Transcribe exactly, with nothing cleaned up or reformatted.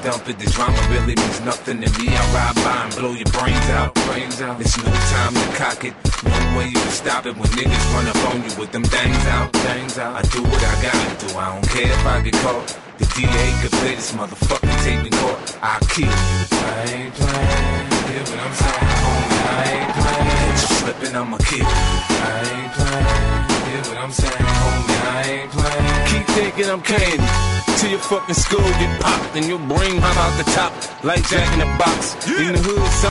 dump it. The drama really means nothing to me. I ride by and blow your brains out. Brains out. It's no time to cock it. No way you can stop it when niggas run up on you with them things out. Things out. I do what I gotta do. I don't care if I get caught. The D A could play this motherfucking tape in court. I'll kill you. I ain't playing. Hear what I'm saying, homie? I ain't playing. Catch you slipping, I'ma kill you. I ain't playing. Hear what I'm saying, homie? I ain't playing. Keep thinking I'm candy. Till your fucking skull get popped and your brain pop out the top like Jack in the Box. Yeah. In the hood.